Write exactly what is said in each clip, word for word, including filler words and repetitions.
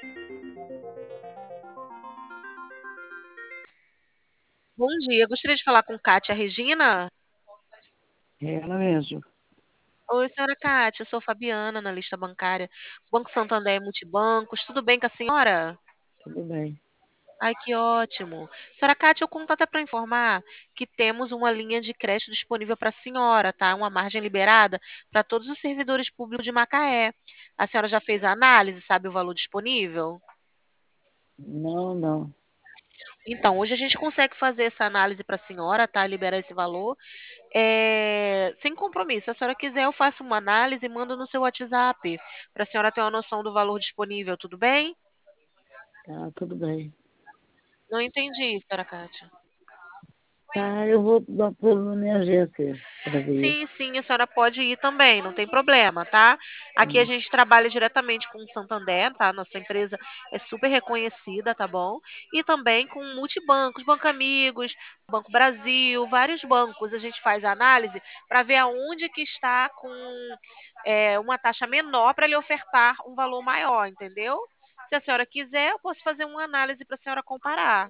Bom dia, gostaria de falar com Kátia Regina. É ela mesmo. Oi, senhora Kátia, eu sou Fabiana, analista bancária, Banco Santander Multibancos. Tudo bem com a senhora? Tudo bem. Ai, que ótimo. Senhora Kátia, eu conto até para informar que temos uma linha de crédito disponível para a senhora, tá? Uma margem liberada para todos os servidores públicos de Macaé. A senhora já fez a análise, sabe o valor disponível? Não, não. Então, hoje a gente consegue fazer essa análise para a senhora, tá? Liberar esse valor. É, sem compromisso. Se a senhora quiser, eu faço uma análise e mando no seu WhatsApp, para a senhora ter uma noção do valor disponível, tudo bem? Tá, tudo bem. Não entendi, senhora Kátia. Tá, eu vou dar pulo na minha agência para ver Sim, isso. sim, a senhora pode ir também, não tem problema, tá? Aqui a Hum, gente trabalha diretamente com o Santander, tá? Nossa empresa é super reconhecida, tá bom? E também com multibancos, Banco Amigos, Banco Brasil, vários bancos. A gente faz a análise para ver aonde que está com é, uma taxa menor para lhe ofertar um valor maior, entendeu? Se a senhora quiser, eu posso fazer uma análise para a senhora comparar.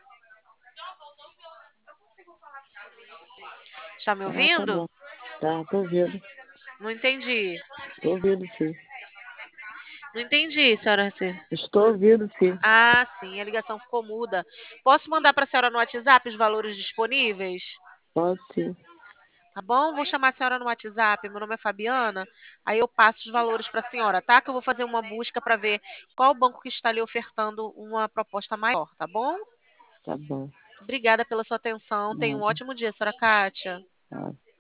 Está me tá, tá ouvindo? bom. Tá, tô ouvindo. Não entendi. Tô ouvindo, sim. Não entendi, senhora. Estou ouvindo, sim. Ah, sim, a ligação ficou muda. Posso mandar para a senhora no WhatsApp os valores disponíveis? Pode sim. Tá bom? Vou chamar a senhora no WhatsApp. Meu nome é Fabiana. Aí eu passo os valores para a senhora, tá? Que eu vou fazer uma busca para ver qual banco que está lhe ofertando uma proposta maior, tá bom? Tá bom. Obrigada pela sua atenção. Tenha um Nada. ótimo dia, senhora Kátia. Tá.